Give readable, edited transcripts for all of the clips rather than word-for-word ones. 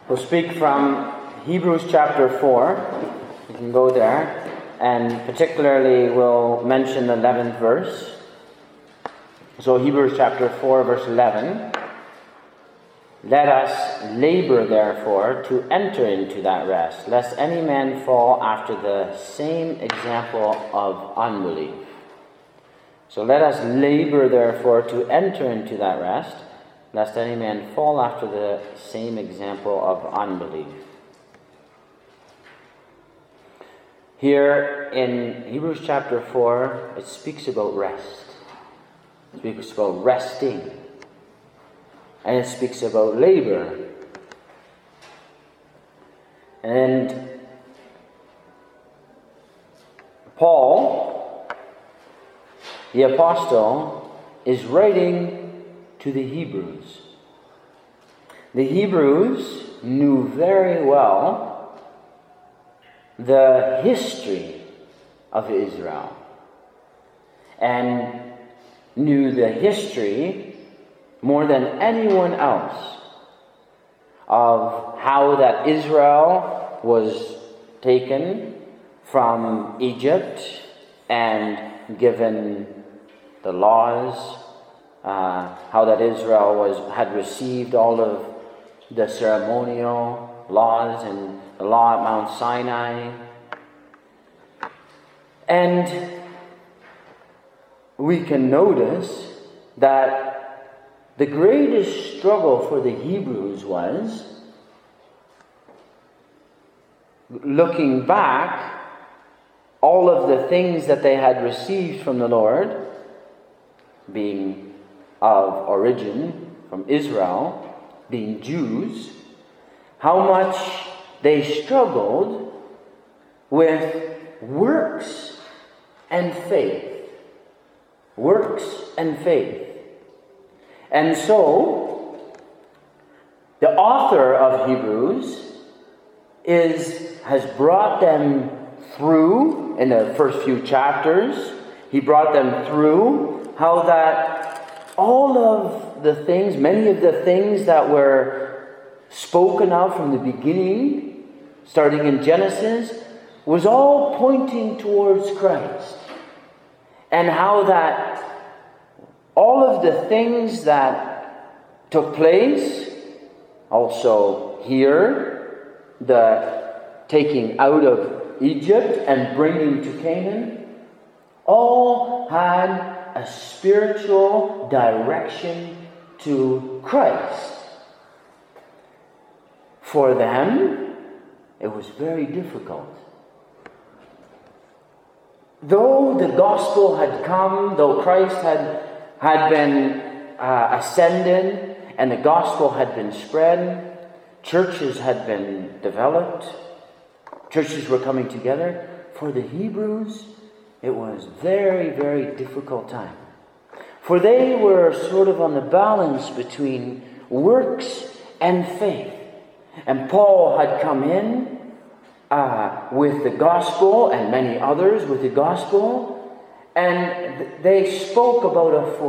We'll speak from Hebrews chapter 4. You can go there. And particularly we'll mention the 11th verse. So Hebrews chapter 4, verse 11. Let us labor, therefore, to enter into that rest, lest any man fall after the same example of unbelief. So let us labor, therefore, to enter into that rest, lest any man fall after the same example of unbelief. Here in Hebrews chapter 4, it speaks about rest. It speaks about resting. And it speaks about labor. And Paul, the apostle, is writing to the Hebrews. The Hebrews knew very well the history of Israel and knew the history more than anyone else of how that Israel was taken from Egypt and given the laws, how that Israel had received all of the ceremonial laws and the law at Mount Sinai. And we can notice that the greatest struggle for the Hebrews was, looking back, all of the things that they had received from the Lord, being of origin from Israel, being Jews, how much they struggled with works and faith. Works and faith. And so, the author of Hebrews has brought them through, in the first few chapters, he brought them through how that all of the things, many of the things that were spoken of from the beginning, starting in Genesis, was all pointing towards Christ. And how that all of the things that took place, also here, the taking out of Egypt and bringing to Canaan, all had a spiritual direction to Christ. For them, it was very difficult. Though the gospel had come, though Christ had been ascended, and the gospel had been spread, churches had been developed, churches were coming together, for the Hebrews, it was very, very difficult time. For they were sort of on the balance between works and faith. And Paul had come in with the gospel, and many others with the gospel, and they spoke about a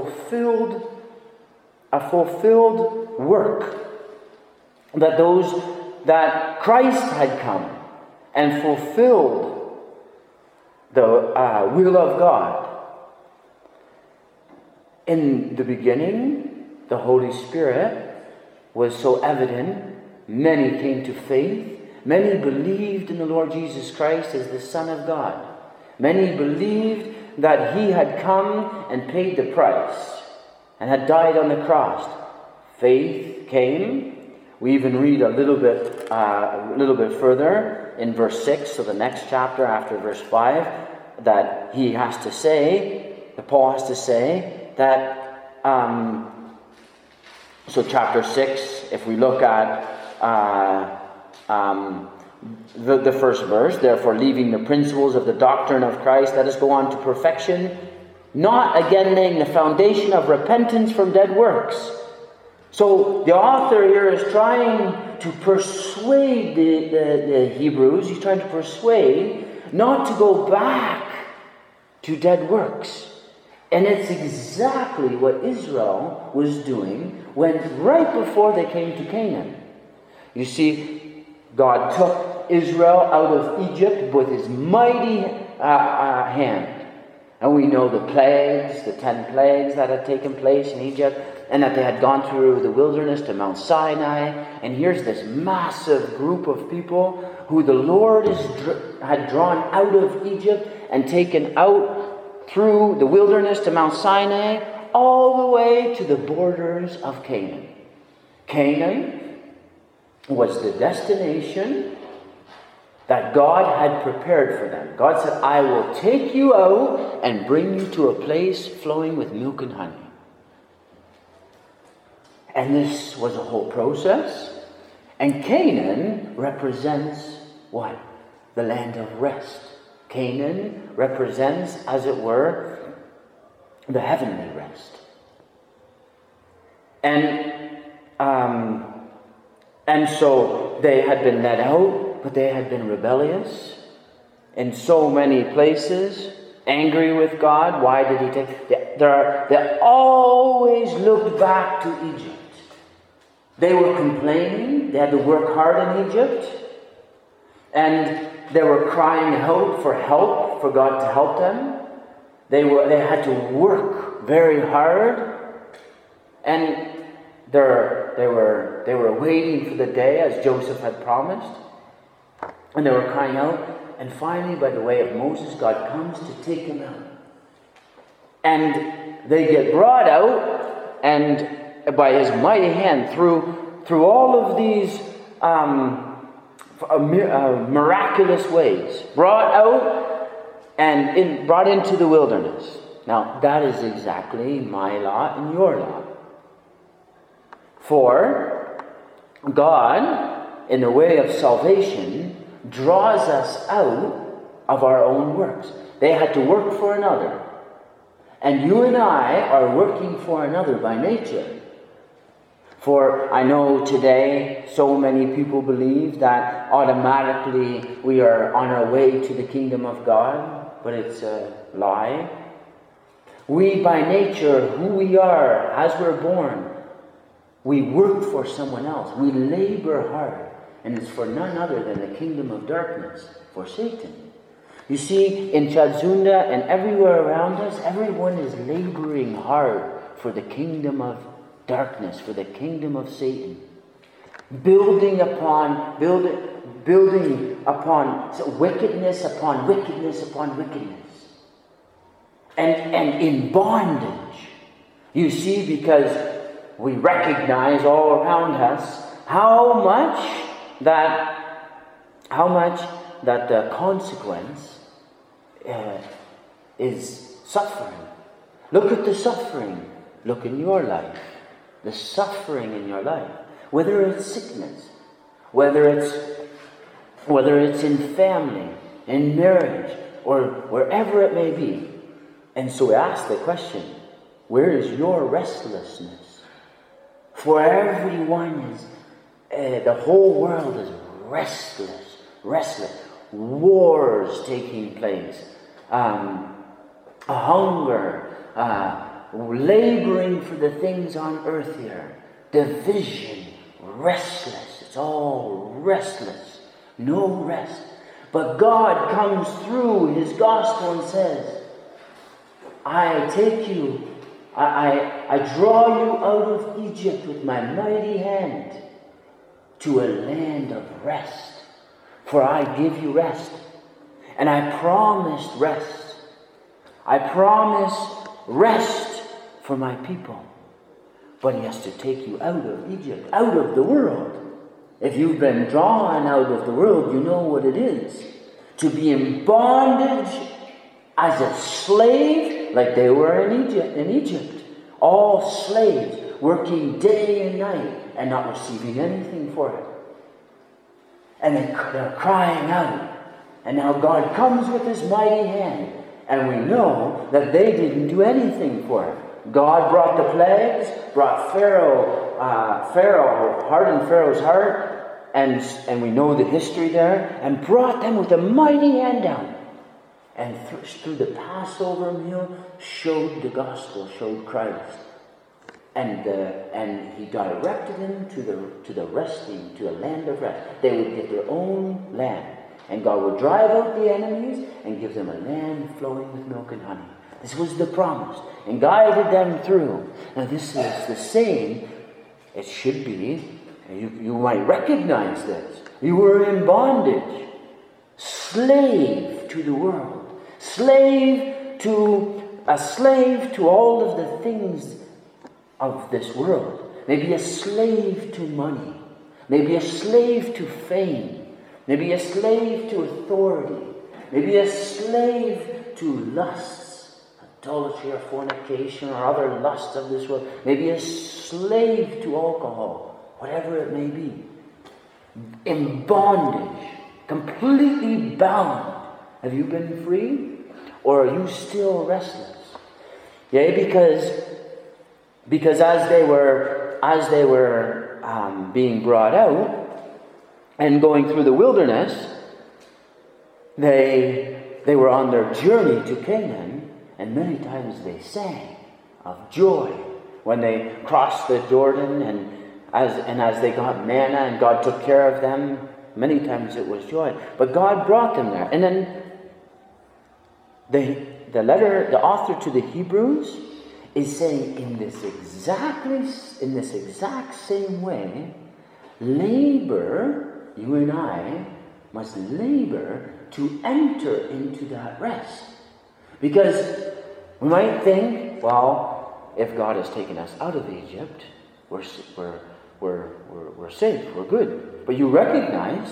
fulfilled work, that Christ had come and fulfilled the will of God. In the beginning, the Holy Spirit was so evident. Many came to faith. Many believed in the Lord Jesus Christ as the Son of God. Many believed that He had come and paid the price and had died on the cross. Faith came. We even read a little bit further in verse 6, so the next chapter after verse 5, that Paul has to say that, so chapter 6, if we look at the first verse, therefore leaving the principles of the doctrine of Christ, let us go on to perfection, not again laying the foundation of repentance from dead works. So the author here is trying to persuade the Hebrews, he's trying to persuade not to go back to dead works. And it's exactly what Israel was doing right before they came to Canaan. You see, God took Israel out of Egypt with his mighty hand. And we know the plagues, the 10 plagues that had taken place in Egypt, and that they had gone through the wilderness to Mount Sinai. And here's this massive group of people who the Lord had drawn out of Egypt and taken out through the wilderness to Mount Sinai, all the way to the borders of Canaan. Canaan was the destination that God had prepared for them. God said, I will take you out and bring you to a place flowing with milk and honey. And this was a whole process. And Canaan represents what? The land of rest. Canaan represents, as it were, the heavenly rest. And so they had been led out, but they had been rebellious in so many places, angry with God. Why did he take? They always looked back to Egypt. They were complaining. They had to work hard in Egypt. And they were crying out for help, for God to help them. They had to work very hard. And they were waiting for the day, as Joseph had promised. And they were crying out. And finally, by the way of Moses, God comes to take them out. And they get brought out, and by his mighty hand, through all of these miraculous ways, brought out and brought into the wilderness. Now, that is exactly my lot and your lot. For God, in the way of salvation, draws us out of our own works. They had to work for another. And you and I are working for another by nature. For I know today so many people believe that automatically we are on our way to the kingdom of God, but it's a lie. We by nature, who we are as we're born, we work for someone else. We labor hard. And it's for none other than the kingdom of darkness, for Satan. You see, in Chadzunda and everywhere around us, everyone is laboring hard for the kingdom of darkness, for the kingdom of Satan. Building upon wickedness upon wickedness upon wickedness. And in bondage. You see, because we recognize all around us how much that the consequence is suffering. Look at the suffering. Look in your life. The suffering in your life. Whether it's sickness, whether it's in family, in marriage, or wherever it may be. And so we ask the question, where is your restlessness? For everyone is the whole world is restless. Wars taking place. Hunger. Laboring for the things on earth here. Division. Restless. It's all restless. No rest. But God comes through his gospel and says, I take you. I draw you out of Egypt with my mighty hand to a land of rest. For I give you rest. And I promised rest. I promise rest for my people. But he has to take you out of Egypt, out of the world. If you've been drawn out of the world, you know what it is. To be in bondage as a slave, like they were in Egypt. All slaves, working day and night and not receiving anything for it. And they're crying out. And now God comes with his mighty hand. And we know that they didn't do anything for it. God brought the plagues, brought hardened Pharaoh's heart, and we know the history there, and brought them with a mighty hand down. And through the Passover meal, showed the gospel, showed Christ. and he directed them to the resting, to the land of rest. They would get their own land. And God would drive out the enemies and give them a land flowing with milk and honey. This was the promise. And guided them through. Now this is the same. It should be. You might recognize this. You were in bondage. Slave to the world. A slave to all of the things of this world. Maybe a slave to money. Maybe a slave to fame. Maybe a slave to authority. Maybe a slave to lusts, adultery or fornication or other lusts of this world. Maybe a slave to alcohol, whatever it may be. In bondage, completely bound. Have you been free? Or are you still restless? Yeah, because as they were being brought out, and going through the wilderness, they were on their journey to Canaan, and many times they sang of joy when they crossed the Jordan, and as they got manna and God took care of them. Many times it was joy, but God brought them there. And then the author to the Hebrews is saying in this exact same way, labor. You and I must labor to enter into that rest. Because we might think, well, if God has taken us out of Egypt, we're safe, we're good. But you recognize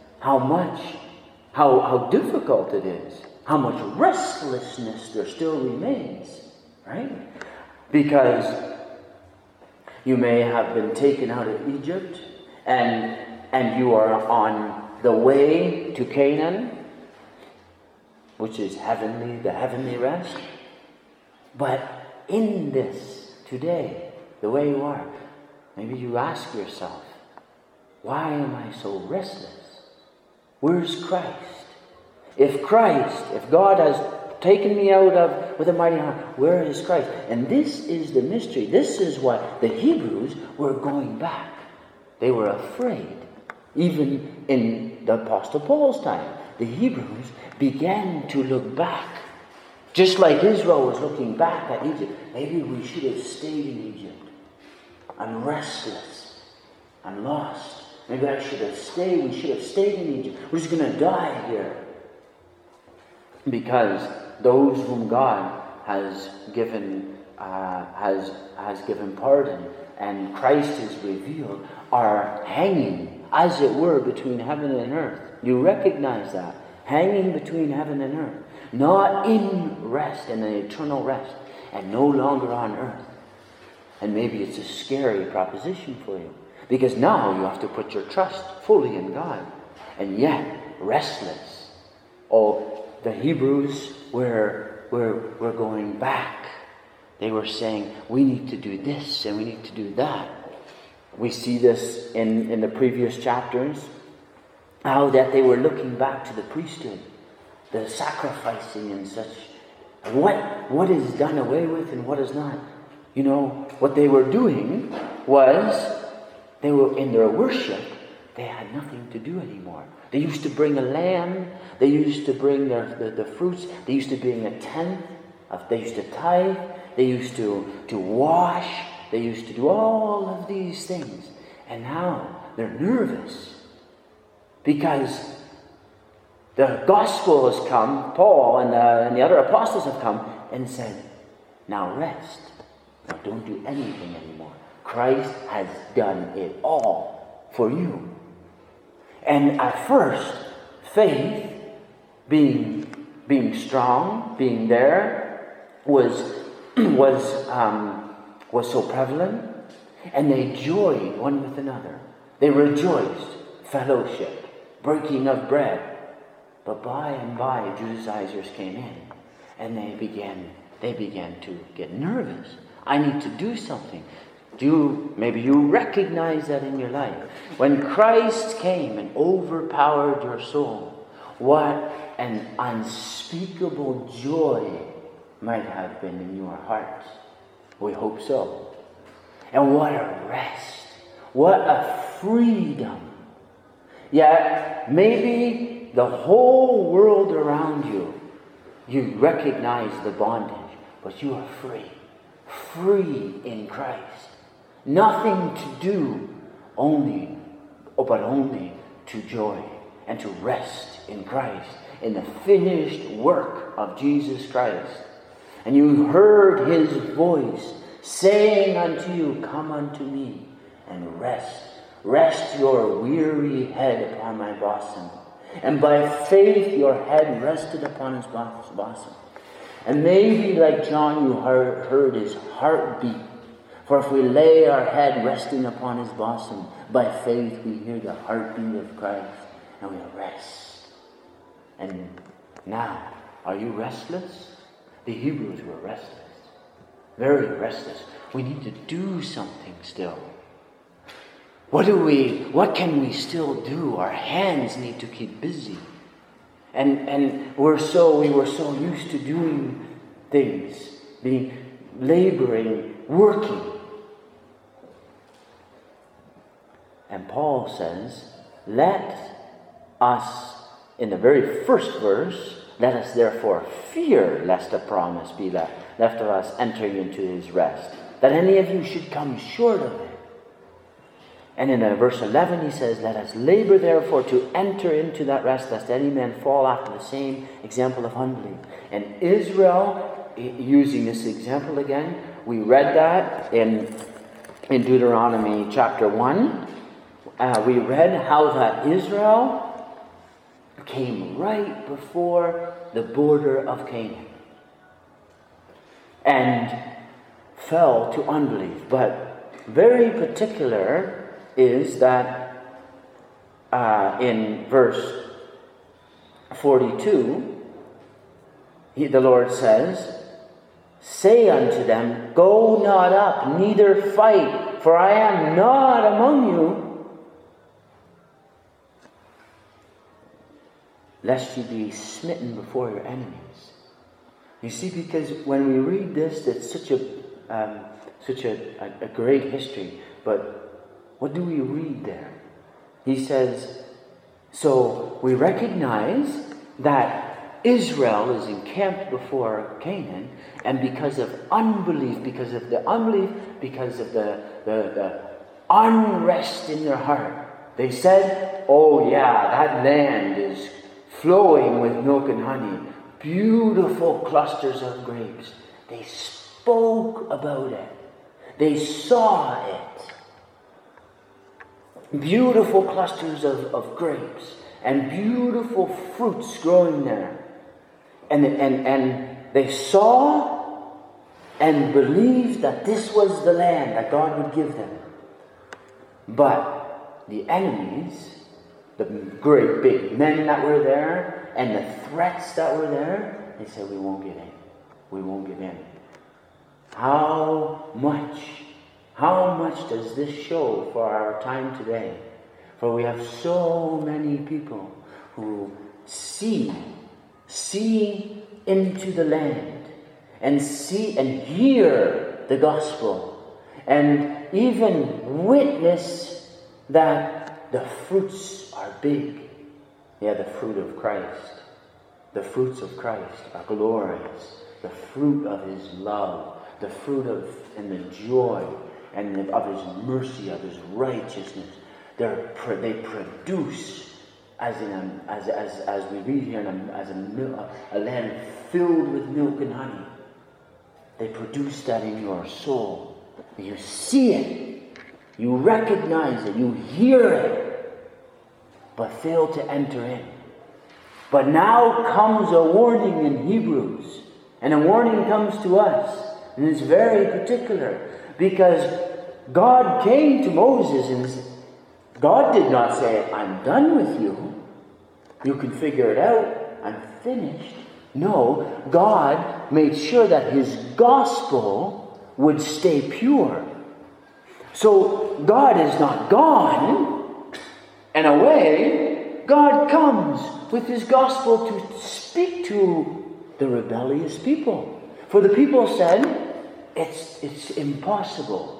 how difficult it is, how much restlessness there still remains, right? Because you may have been taken out of Egypt and you are on the way to Canaan, which is the heavenly rest. But in this, today, the way you are, maybe you ask yourself, why am I so restless? Where's Christ? If God has taken me out with a mighty hand, where is Christ? And this is the mystery. This is what the Hebrews were going back. They were afraid. Even in the Apostle Paul's time, the Hebrews began to look back. Just like Israel was looking back at Egypt. Maybe we should have stayed in Egypt. I'm restless. I'm lost. Maybe we should have stayed in Egypt. We're just going to die here. Because those whom God has given pardon and Christ is revealed are hanging, as it were, between heaven and earth. You recognize that. Hanging between heaven and earth. Not in rest, in an eternal rest. And no longer on earth. And maybe it's a scary proposition for you. Because now you have to put your trust fully in God. And yet, restless. Oh, the Hebrews were going back. They were saying, we need to do this and we need to do that. We see this in the previous chapters, how that they were looking back to the priesthood, the sacrificing and such. What is done away with and what is not. You know, what they were doing was, they were in their worship, they had nothing to do anymore. They used to bring a lamb, they used to bring the fruits, they used to bring a tenth, they used to tithe, they used to wash, they used to do all of these things. And now they're nervous because the gospel has come, Paul and the other apostles have come and said, now rest. Now don't do anything anymore. Christ has done it all for you. And at first, faith, being strong, being there, was so prevalent, and they joyed one with another. They rejoiced, fellowship, breaking of bread. But by and by, Judaizers came in, and they began to get nervous. I need to do something. Maybe you recognize that in your life. When Christ came and overpowered your soul, what an unspeakable joy might have been in your heart. We hope so. And what a rest. What a freedom. Yet, maybe the whole world around you, you recognize the bondage, but you are free. Free in Christ. Nothing to do, but only to joy and to rest in Christ, in the finished work of Jesus Christ. And you heard his voice saying unto you, come unto me and rest. Rest your weary head upon my bosom. And by faith your head rested upon his bosom. And maybe like John you heard his heartbeat. For if we lay our head resting upon his bosom, by faith we hear the heartbeat of Christ and we rest. And now, are you restless? The Hebrews were restless. Very restless. We need to do something still. What can we still do? Our hands need to keep busy. And we were so used to doing things, laboring, working. And Paul says, let us, in the very first verse, let us therefore fear lest a promise be left of us entering into his rest, that any of you should come short of it. And in verse 11 he says, let us labor therefore to enter into that rest, lest any man fall after the same example of unbelief. And Israel, using this example again, we read that in Deuteronomy chapter 1. We read how that Israel came right before the border of Canaan and fell to unbelief. But very particular is that in verse 42, the Lord says, say unto them, go not up, neither fight, for I am not among you, lest you be smitten before your enemies. You see, because when we read this, it's such a great history. But what do we read there? He says, so we recognize that Israel is encamped before Canaan, and because of unbelief, because of the unrest in their heart, they said, oh yeah, that land is flowing with milk and honey, beautiful clusters of grapes. They spoke about it. They saw it. Beautiful clusters of grapes and beautiful fruits growing there. And they saw and believed that this was the land that God would give them. But the enemies, the great big men that were there and the threats that were there, they said, we won't give in. We won't give in. How much does this show for our time today? For we have so many people who see into the land and see and hear the gospel and even witness that the fruits are big. Yeah, the fruit of Christ. The fruits of Christ are glorious. The fruit of his love. The fruit of and the joy and of his mercy, of his righteousness. They produce, as we read here, as a land filled with milk and honey. They produce that in your soul. You see it. You recognize it. You hear it. But fail to enter in. But now comes a warning in Hebrews. And a warning comes to us. And it's very particular. Because God came to Moses and God did not say, I'm done with you. You can figure it out. I'm finished. No, God made sure that his gospel would stay pure. So God is not gone. In a way, God comes with his gospel to speak to the rebellious people. For the people said, it's impossible.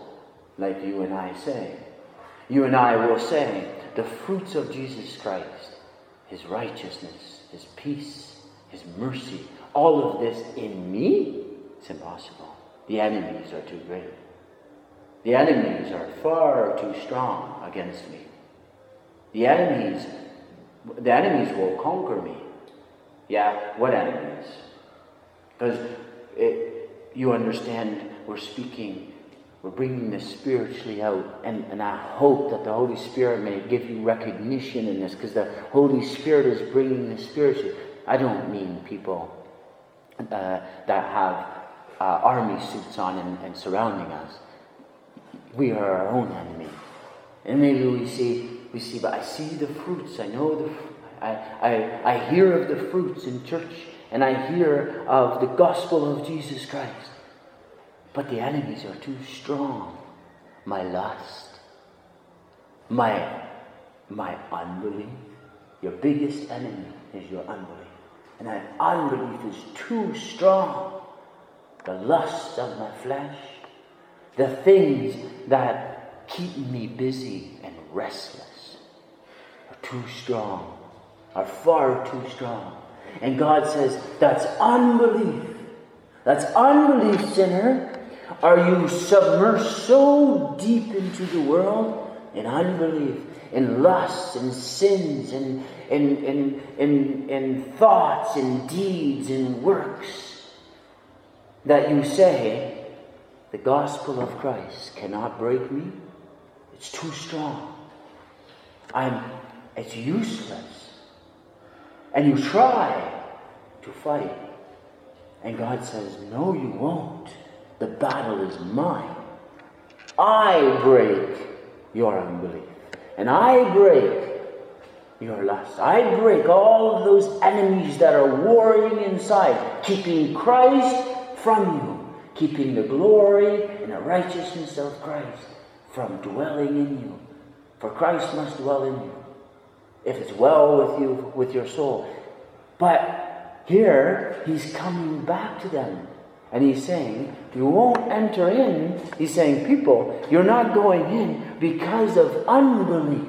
like you and I say. You and I will say, the fruits of Jesus Christ, His righteousness, His peace, His mercy, all of this in me, it's impossible. The enemies are too great. The enemies are far too strong against me. The enemies will conquer me. Yeah, what enemies? Because you understand, we're bringing this spiritually out, and I hope that the Holy Spirit may give you recognition in this, because the Holy Spirit is bringing this spiritually. I don't mean people that have army suits on and surrounding us. We are our own enemy. And maybe we see, but I see the fruits. I know I hear of the fruits in church, and I hear of the gospel of Jesus Christ. But the enemies are too strong. My lust, my unbelief. Your biggest enemy is your unbelief. And that unbelief is too strong. The lusts of my flesh, the things that keep me busy and restless are too strong, are far too strong. And God says, that's unbelief. That's unbelief, sinner. Are you submerged so deep into the world in unbelief, in lusts and sins and in thoughts and deeds and works, that you say, the gospel of Christ cannot break me? It's too strong. It's useless. And you try to fight. And God says, no, you won't. The battle is mine. I break your unbelief. And I break your lust. I break all of those enemies that are warring inside, keeping Christ from you, keeping the glory and the righteousness of Christ from dwelling in you. For Christ must dwell in you, if it's well with you, with your soul. But here, He's coming back to them. And He's saying, you won't enter in. He's saying, people, you're not going in because of unbelief.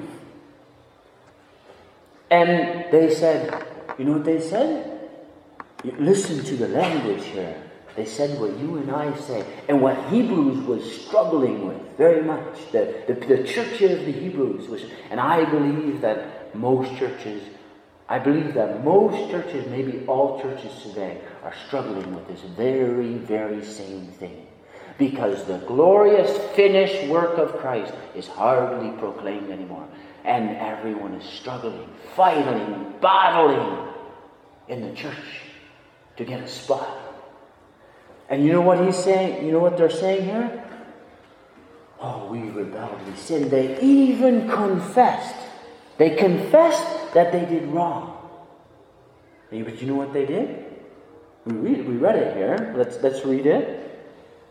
And they said, you know what they said? Listen to the language here. They said what you and I say. And what Hebrews was struggling with very much. The church of the Hebrews was, and I believe that most churches, maybe all churches today, are struggling with this very, very same thing. Because the glorious finished work of Christ is hardly proclaimed anymore. And everyone is struggling, fighting, battling in the church to get a spot. And you know what he's saying? You know what they're saying here? Oh, we rebelled, we sinned. They even confessed. They confessed that they did wrong. But you know what they did? We read it here. Let's read it.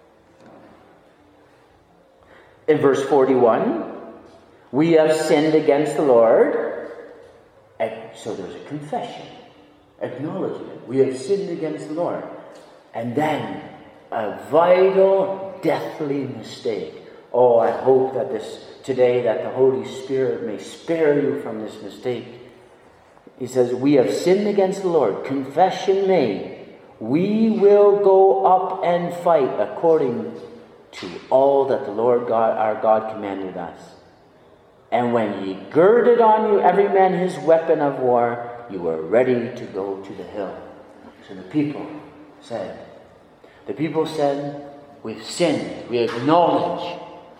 In verse 41, we have sinned against the Lord. And so there's a confession, acknowledgement. We have sinned against the Lord. And then a vital, deathly mistake. Oh, I hope that today that the Holy Spirit may spare you from this mistake. He says, we have sinned against the Lord. Confession made. We will go up and fight according to all that the Lord God, our God, commanded us. And when ye girded on you every man his weapon of war, you were ready to go to the hill. So the people said, we've sinned. We acknowledge.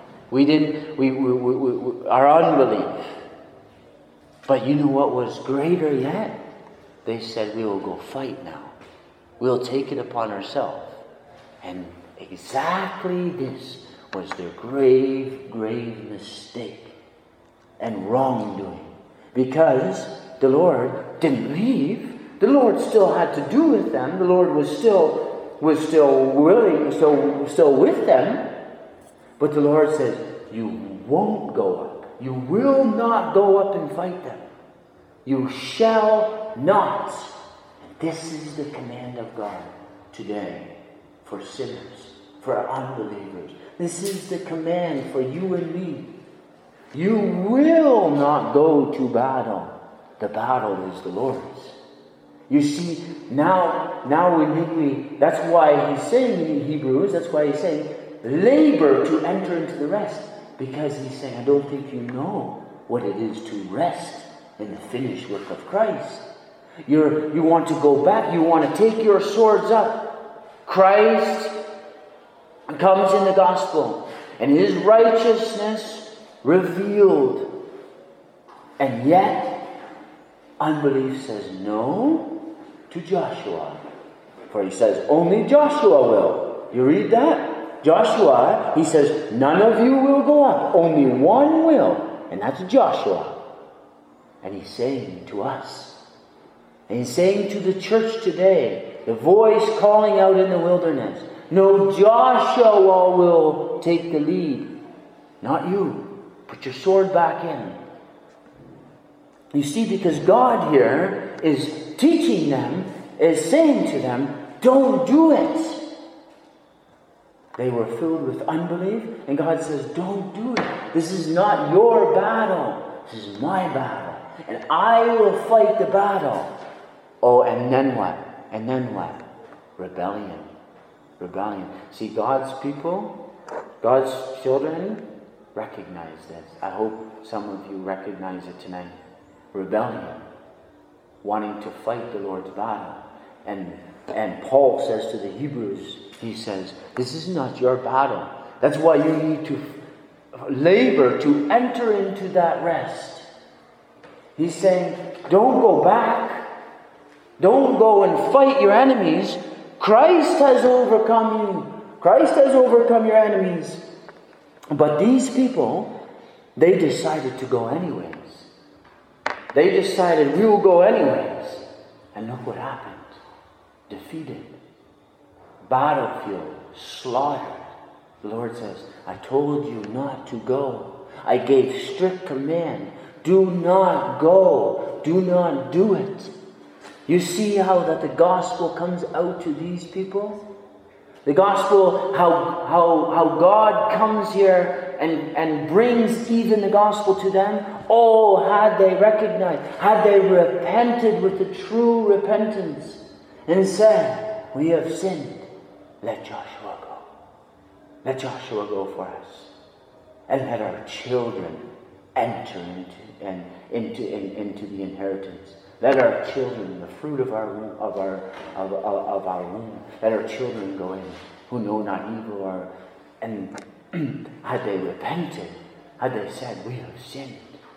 Our unbelief. But you know what was greater yet? They said, we will go fight now. We'll take it upon ourselves. And exactly this was their grave, grave mistake and wrongdoing. Because the Lord didn't leave. The Lord still had to do with them. The Lord was still willing, still with them. But the Lord says, you won't go up. You will not go up and fight them. You shall not. And this is the command of God today for sinners, for unbelievers. This is the command for you and me. You will not go to battle. The battle is the Lord's. You see, now that's why he's saying in Hebrews, that's why he's saying, labor to enter into the rest. Because he's saying, I don't think you know what it is to rest in the finished work of Christ. You want to go back, you want to take your swords up. Christ comes in the gospel, and his righteousness revealed. And yet, unbelief says no to Joshua. For he says, only Joshua will. You read that? Joshua, he says, none of you will go up. Only one will. And that's Joshua. And he's saying to us, and he's saying to the church today, the voice calling out in the wilderness, no, Joshua will take the lead. Not you. Put your sword back in. You see, because God here is teaching them, is saying to them, don't do it. They were filled with unbelief, and God says, don't do it. This is not your battle. This is my battle. And I will fight the battle. Oh, and then what? And then what? Rebellion. Rebellion. See, God's people, God's children recognize this. I hope some of you recognize it tonight. Rebellion. Wanting to fight the Lord's battle. And Paul says to the Hebrews, he says, this is not your battle. That's why you need to labor to enter into that rest. He's saying, don't go back. Don't go and fight your enemies. Christ has overcome you. Christ has overcome your enemies. But these people, they decided to go anyways. They decided, we will go anyways. And look what happened. Defeated. Battlefield. Slaughtered. The Lord says, I told you not to go. I gave strict command. Do not go. Do not do it. You see how that the gospel comes out to these people? The gospel, how God comes here and brings even the gospel to them. Oh, had they recognized, had they repented with the true repentance and said, we have sinned, let Joshua go. Let Joshua go for us. And let our children enter into the inheritance. Let our children, the fruit of our womb, let our children go in, who know not evil, and had they repented, had they said, we have sinned,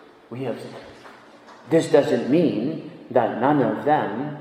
This doesn't mean that none of them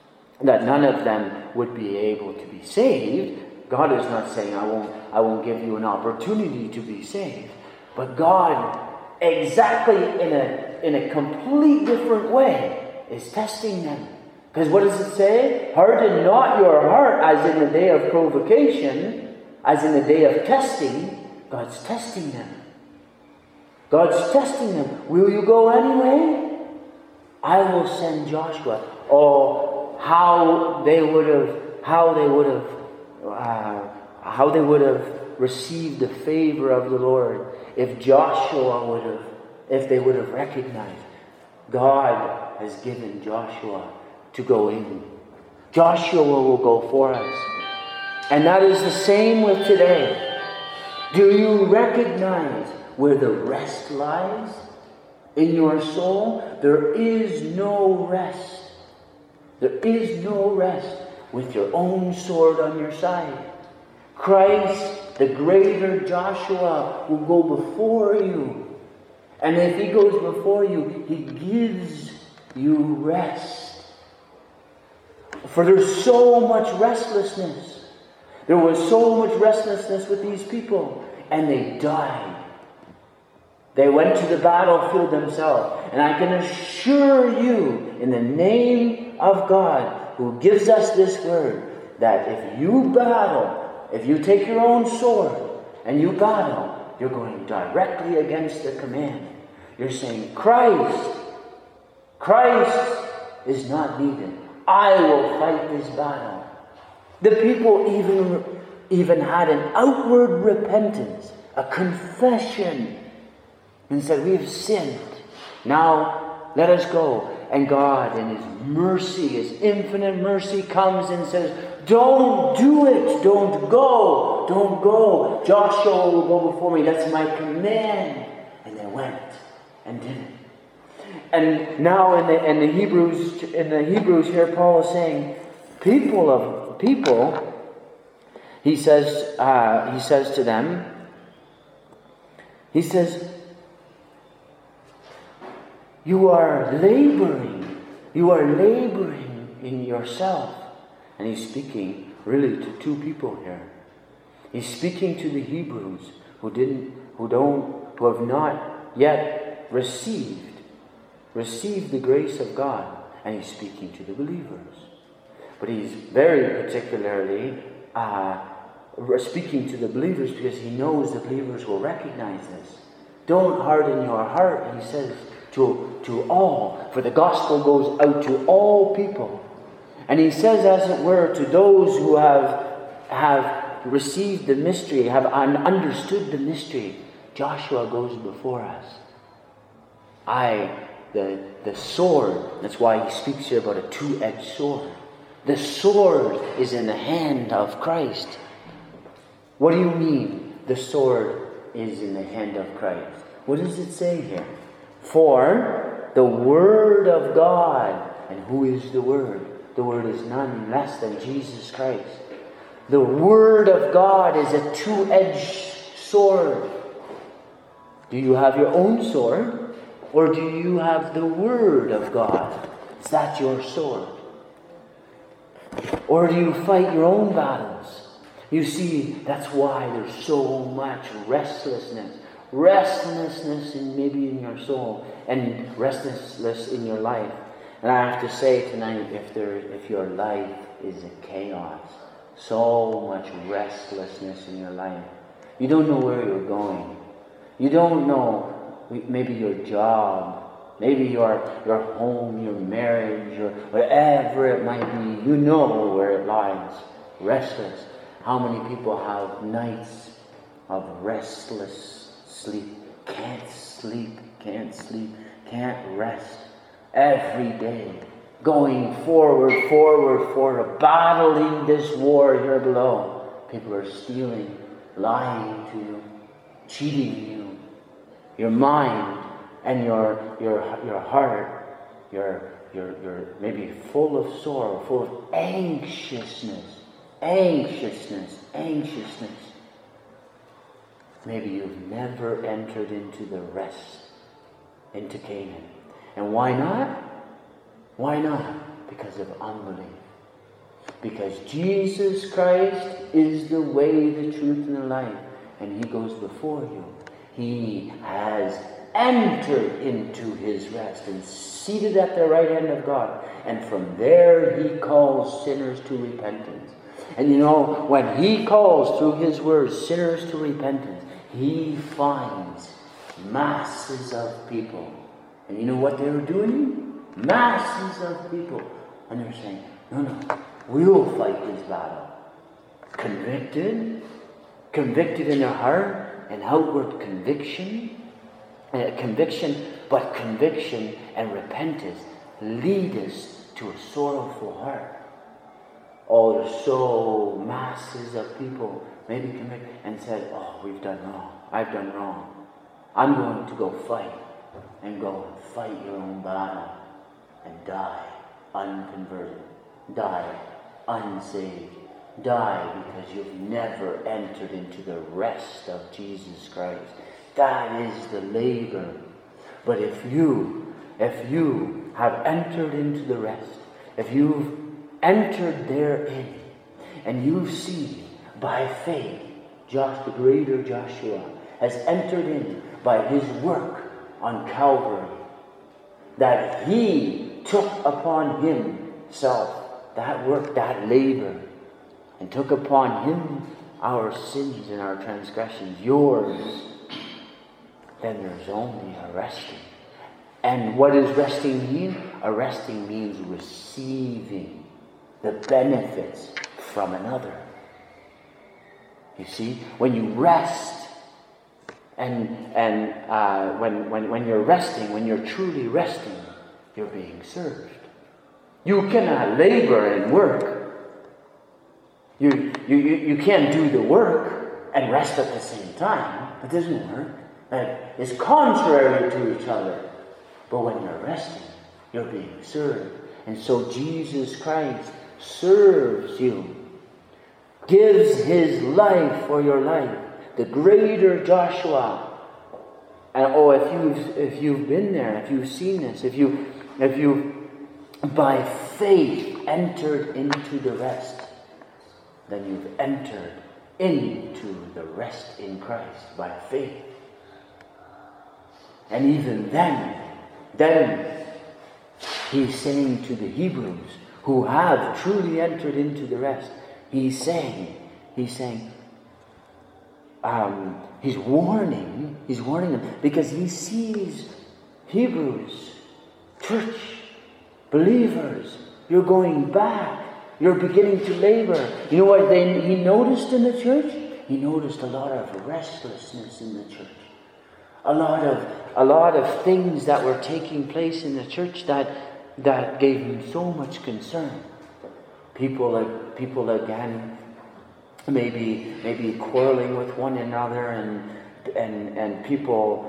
would be able to be saved. God is not saying, I won't give you an opportunity to be saved. But God, exactly in a complete different way, is testing them. Because what does it say? Harden not your heart, as in the day of provocation, as in the day of testing. God's testing them. God's testing them. Will you go anyway? I will send Joshua. Oh, how they would have received the favor of the Lord if they would have recognized God has given Joshua to go in. Joshua will go for us. And that is the same with today. Do you recognize where the rest lies in your soul? There is no rest. There is no rest with your own sword on your side. Christ, the greater Joshua, will go before you. And if he goes before you, he gives you rest. For there's so much restlessness. There was so much restlessness with these people. And they died. They went to the battlefield themselves. And I can assure you, in the name of God, who gives us this word, that if you battle, if you take your own sword and you battle, you're going directly against the command. You're saying, Christ is not needed. I will fight this battle. The people even even had an outward repentance, a confession, and said, we have sinned. Now let us go. And God, in His mercy, His infinite mercy, comes and says, don't do it. Don't go. Don't go. Joshua will go before me. That's my command. And they went and did it. And now in the Hebrews here, Paul is saying, people, he says to them, he says, you are laboring in yourself. And he's speaking really to two people here. He's speaking to the Hebrews who have not yet received the grace of God. And he's speaking to the believers. But he's very particularly speaking to the believers because he knows the believers will recognize this. Don't harden your heart, he says, to all, for the gospel goes out to all people. And he says, as it were, to those who have received the mystery, have understood the mystery, Joshua goes before us. The sword, that's why he speaks here about a two-edged sword. The sword is in the hand of Christ. What do you mean the sword is in the hand of Christ? What does it say here? For the Word of God. And who is the Word? The Word is none less than Jesus Christ. The Word of God is a two-edged sword. Do you have your own sword? Or do you have the Word of God? Is that your sword? Or do you fight your own battles? You see, that's why there's so much restlessness. Restlessness maybe in your soul and restlessness in your life. And I have to say tonight, if your life is a chaos, so much restlessness in your life, you don't know where you're going. You don't know maybe your job, maybe your home, your marriage, or whatever it might be. You know where it lies. Restless. How many people have nights of restless sleep? Can't sleep, can't rest. Every day, going forward, battling this war here below. People are stealing, lying to you, cheating you. Your mind and your heart, you're maybe full of sorrow, full of anxiousness. Maybe you've never entered into the rest, into Canaan. And why not? Why not? Because of unbelief. Because Jesus Christ is the way, the truth, and the life. And He goes before you. He has entered into His rest and seated at the right hand of God. And from there He calls sinners to repentance. And you know, when He calls through His words sinners to repentance, He finds masses of people. And you know what they were doing? Masses of people. And they're saying, no, we'll fight this battle. Convicted in their heart, an outward conviction, but conviction and repentance lead us to a sorrowful heart. Oh, there's so masses of people maybe convicted and said, oh, we've done wrong. I've done wrong. I'm going to go fight. And go and fight your own battle and die unconverted, die unsaved, die because you've never entered into the rest of Jesus Christ. That is the labor. But if you have entered into the rest, if you've entered therein, and you see by faith, the greater Joshua has entered in by his work on Calvary, that He took upon Himself that work, that labor, and took upon Him our sins and our transgressions, yours, then there's only a resting. And what does resting mean? A resting means receiving the benefits from another. You see, when you rest, and when you're resting, when you're truly resting, you're being served. You cannot labor and work. You can't do the work and rest at the same time. It doesn't work. It's contrary to each other. But when you're resting, you're being served. And so Jesus Christ serves you, gives his life for your life. The greater Joshua. And if you've been there, if you've seen this, if you by faith entered into the rest, then you've entered into the rest in Christ by faith. And even then he's saying to the Hebrews who have truly entered into the rest, he's warning them, because he sees Hebrews, church, believers, you're going back. You're beginning to labor. You know what he noticed in the church? He noticed a lot of restlessness in the church. A lot of things that were taking place in the church that gave him so much concern. People again, maybe quarreling with one another, and people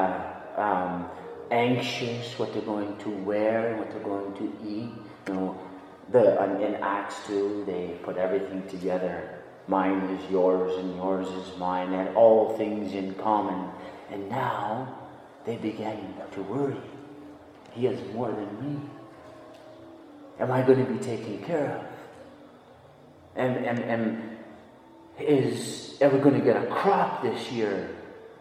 anxious what they're going to wear and what they're going to eat. You know, in Acts 2, they put everything together. Mine is yours and yours is mine, and all things in common. And now they began to worry. He has more than me. Am I going to be taken care of? And are we going to get a crop this year?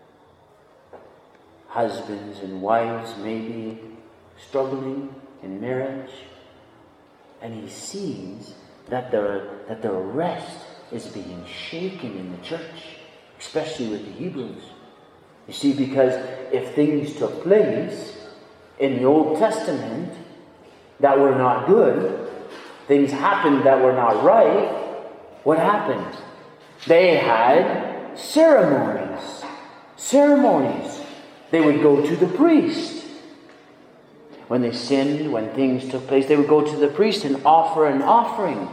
Husbands and wives maybe struggling in marriage. And he sees that the rest is being shaken in the church, especially with the Hebrews. You see, because if things took place in the Old Testament that were not good, things happened that were not right, what happened? They had ceremonies. They would go to the priest. When they sinned, when things took place, they would go to the priest and offer an offering.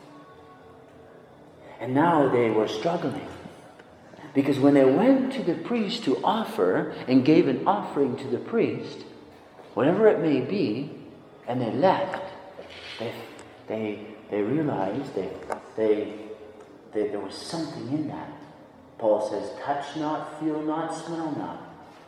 And now they were struggling. Because when they went to the priest to offer and gave an offering to the priest, whatever it may be, and they left, they realized there was something in that. Paul says, touch not, feel not, smell not.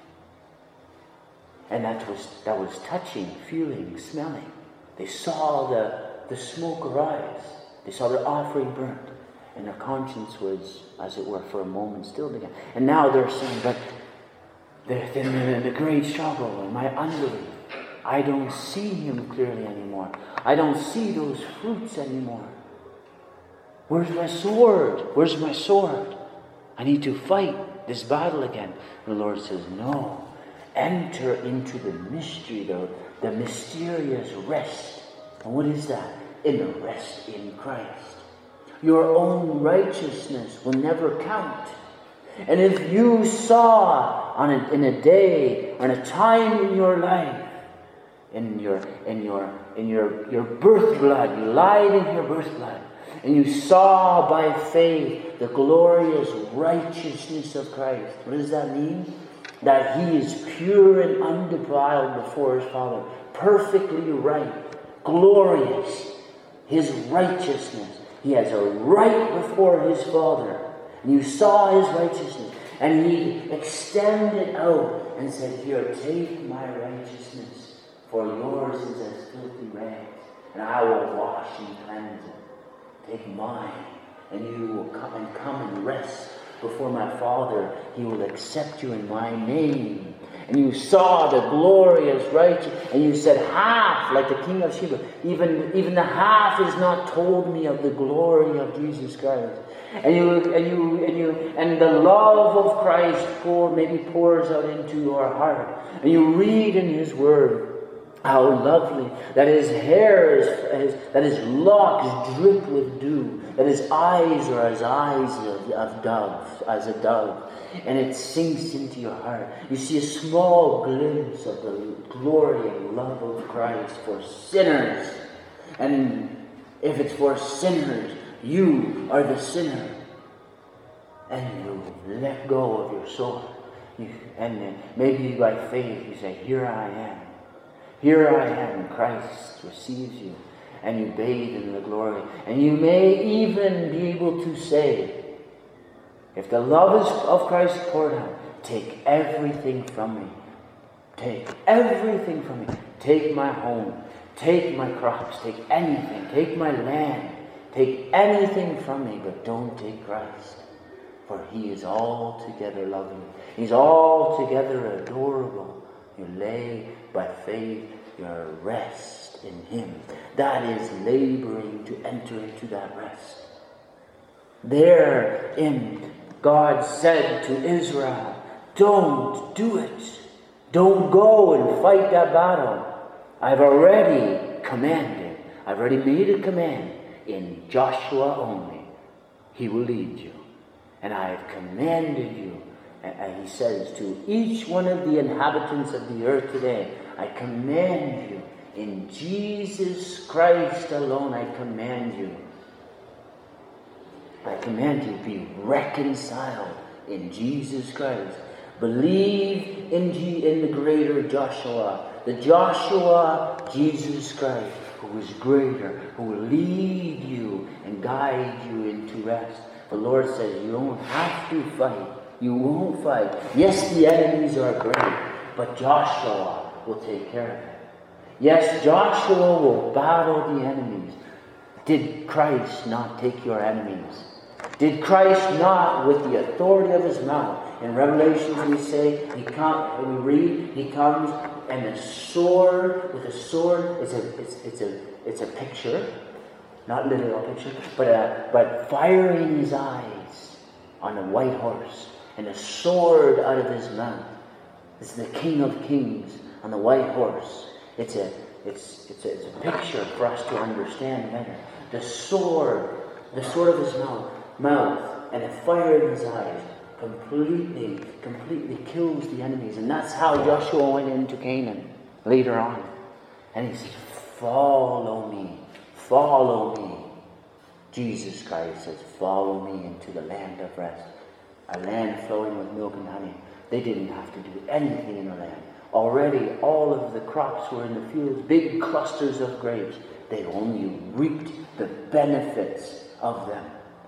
And that was touching, feeling, smelling. They saw the smoke arise. They saw the offering burnt. And their conscience was, as it were, for a moment stilled again. And now they're saying, but the great struggle and my unbelief, I don't see him clearly anymore. I don't see those fruits anymore. Where's my sword? I need to fight this battle again. And the Lord says, no. Enter into the mystery, the mysterious rest. And what is that? In the rest in Christ. Your own righteousness will never count. And if you saw in a day or in a time in your life, in your birth blood, you lied in your birth blood, and you saw by faith the glorious righteousness of Christ. What does that mean? That he is pure and undefiled before his Father, perfectly right, glorious, his righteousness. He has a right before his Father. And you saw his righteousness. And he extended out and said, here, take my righteousness, for yours is as filthy rags, and I will wash and cleanse it. Take mine, and you will come and rest before my Father. He will accept you in my name. And you saw the glorious righteousness, and you said, half, like the king of Sheba, even the half is not told me of the glory of Jesus Christ. And the love of Christ pours out into your heart. And you read in his word, How lovely that his hair that his locks drip with dew, that his eyes are as eyes of dove, as a dove, and it sinks into your heart. You see a small glimpse of the glory and love of Christ for sinners. And if it's for sinners, you are the sinner. And you let go of your soul. And maybe by faith you say, here I am. Here I am. Christ receives you. And you bathe in the glory. And you may even be able to say, if the love of Christ poured out, take everything from me. Take everything from me. Take my home. Take my crops. Take anything. Take my land. Take anything from me, but don't take Christ. For he is altogether lovely. He's altogether adorable. You lay by faith your rest in him. That is laboring to enter into that rest. Therein, God said to Israel, don't do it. Don't go and fight that battle. I've already commanded. I've already made a command. In Joshua only, he will lead you. And I have commanded you. And he says to each one of the inhabitants of the earth today, I command you. In Jesus Christ alone, I command you. I command you to be reconciled in Jesus Christ. Believe in the greater Joshua. The Joshua, Jesus Christ, who is greater, who will lead you and guide you into rest. The Lord says you don't have to fight. You won't fight. Yes, the enemies are great, but Joshua will take care of it. Yes, Joshua will battle the enemies. Did Christ not take your enemies? Did Christ not, with the authority of his mouth, in Revelations we say, we read, he comes, and the sword, with a sword, it's a picture, not literal picture, but fire in his eyes on a white horse, and a sword out of his mouth. It's the King of Kings on the white horse. It's a picture for us to understand better. The sword of his mouth, and the fire in his eyes completely kills the enemies. And that's how Joshua went into Canaan later on. And he says, follow me. Jesus Christ says, follow me into the land of rest. A land flowing with milk and honey. They didn't have to do anything in the land. Already all of the crops were in the fields, big clusters of grapes. They only reaped the benefits of them.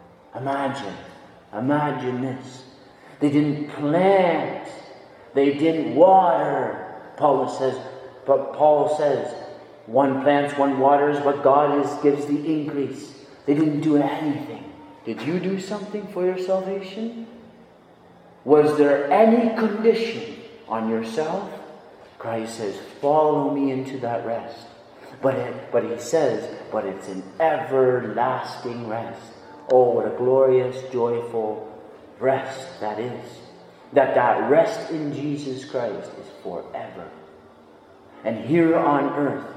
Imagine this. They didn't plant. They didn't water. Paul says, one plants, one waters, but God gives the increase. They didn't do anything. Did you do something for your salvation? Was there any condition on yourself? Christ says, follow me into that rest. But he says, but it's an everlasting rest. Oh, what a glorious, joyful rest that is. That rest in Jesus Christ is forever. And here on earth,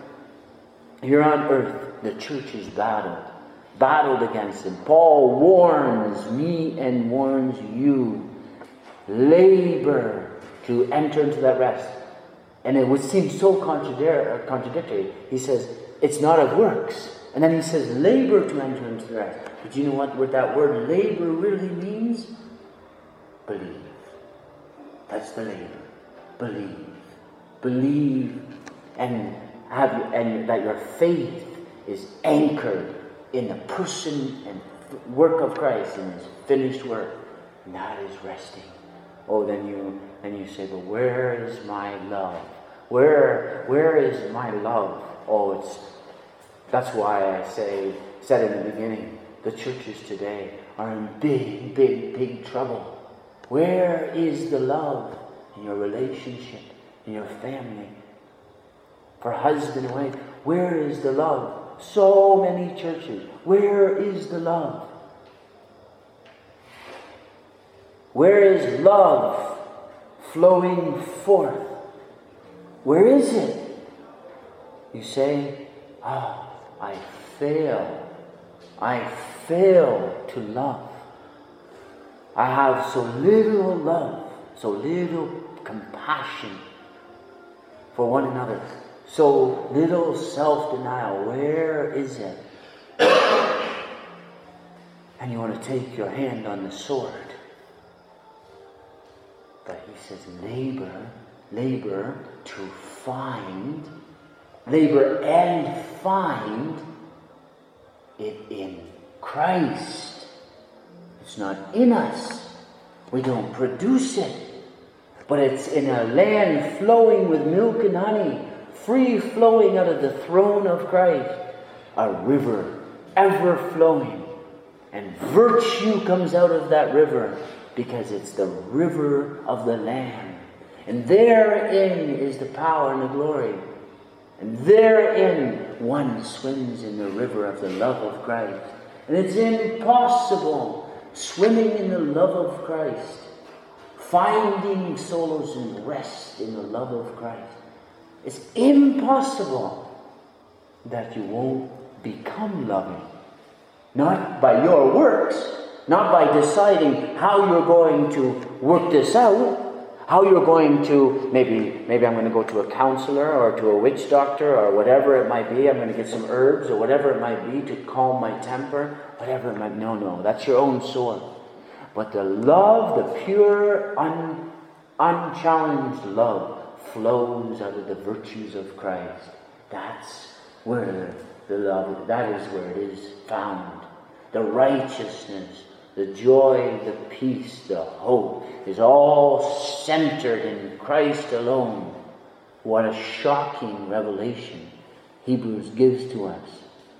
the church is battled against him. Paul warns me and warns you. Labor to enter into that rest. And it would seem so contradictory. He says, it's not of works. And then he says, labor to enter into the rest. But you know what that word labor really means? Believe. That's the labor. Believe and that your faith is anchored in the person and work of Christ, in his finished work. And that is resting. Oh, then you say, but where is my love? Where is my love? Oh, that's why I said in the beginning, the churches today are in big trouble. Where is the love in your relationship, in your family? For husband and wife, where is the love? So many churches. Where is the love? Where is love flowing forth? Where is it? You say, oh, I fail to love. I have so little love, so little compassion for one another, so little self-denial. Where is it? And you want to take your hand on the sword. But he says, labor and find it in Christ. It's not in us. We don't produce it. But it's in a land flowing with milk and honey, free flowing out of the throne of Christ. A river, ever flowing. And virtue comes out of that river because it's the river of the Lamb. And therein is the power and the glory. And therein one swims in the river of the love of Christ. And it's impossible swimming in the love of Christ, finding solace and rest in the love of Christ. It's impossible that you won't become loving. Not by your works, not by deciding how you're going to work this out, how you're going to, maybe I'm going to go to a counselor or to a witch doctor or whatever it might be. I'm going to get some herbs or whatever it might be to calm my temper, whatever it might be. No, that's your own sword. But the love, the pure, unchallenged love flows out of the virtues of Christ. That's where the love, that is where it is found. The righteousness, the joy, the peace, the hope is all centered in Christ alone. What a shocking revelation Hebrews gives to us.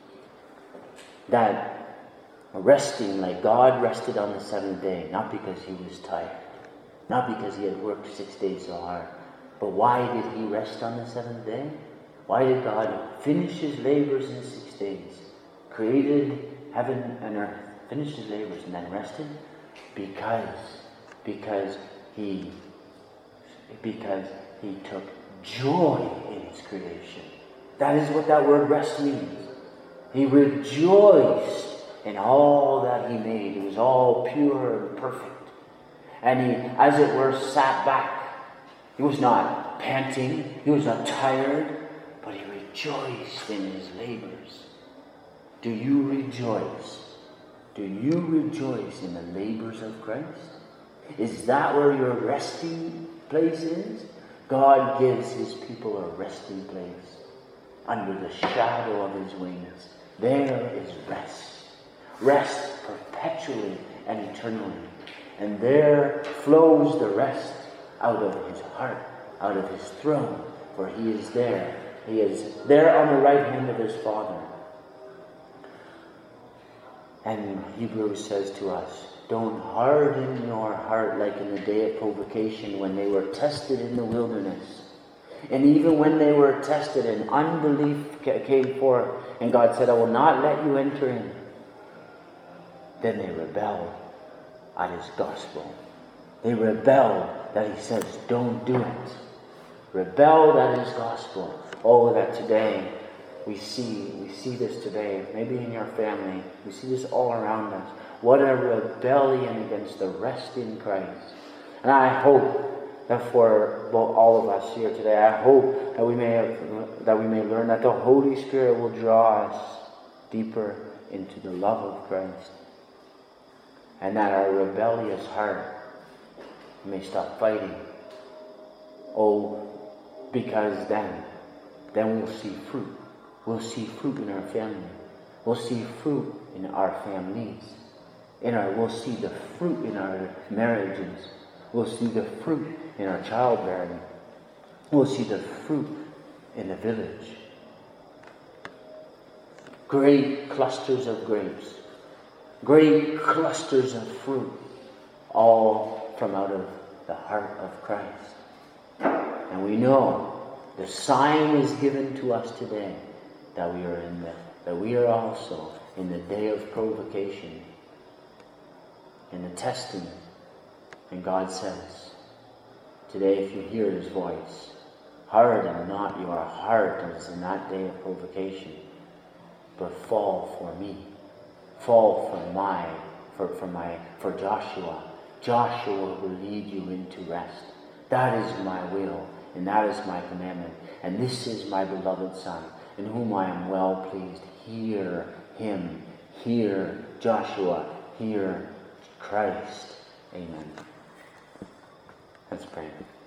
That resting like God rested on the seventh day, not because he was tired, not because he had worked 6 days so hard, but why did he rest on the seventh day? Why did God finish his labors in 6 days? Created heaven and earth, finished his labors and then rested? Because he took joy in his creation. That is what that word rest means. He rejoiced in all that he made. It was all pure and perfect. And he, as it were, sat back. He was not panting. He was not tired. But he rejoiced in his labors. Do you rejoice? Do you rejoice in the labors of Christ? Is that where your resting place is? God gives his people a resting place under the shadow of his wings. There is rest. Rest perpetually and eternally. And there flows the rest out of his heart, out of his throne, for he is there. He is there on the right hand of his Father. And Hebrews says to us, don't harden your heart like in the day of provocation when they were tested in the wilderness. And even when they were tested and unbelief came forth, and God said, I will not let you enter in. Then they rebelled at his gospel. They rebelled that he says, don't do it. Rebelled at his gospel. Oh, that today we see this today, maybe in your family. We see this all around us. What a rebellion against the rest in Christ. And I hope that for all of us here today, I hope that we may learn that the Holy Spirit will draw us deeper into the love of Christ. And that our rebellious heart may stop fighting. Oh, because then we'll see fruit. We'll see fruit in our family. We'll see fruit in our families. We'll see the fruit in our marriages. We'll see the fruit in our childbearing. We'll see the fruit in the village. Great clusters of grapes. Great clusters of fruit. All from out of the heart of Christ. And we know the sign is given to us today that we are also in the day of provocation, in the testing. And God says, today if you hear his voice, Harden not your heart as in that day of provocation, but fall for me. Fall for Joshua. Joshua will lead you into rest. That is my will, and that is my commandment. And this is my beloved Son, in whom I am well pleased. Hear him. Hear Joshua. Hear Christ. Amen. Let's pray.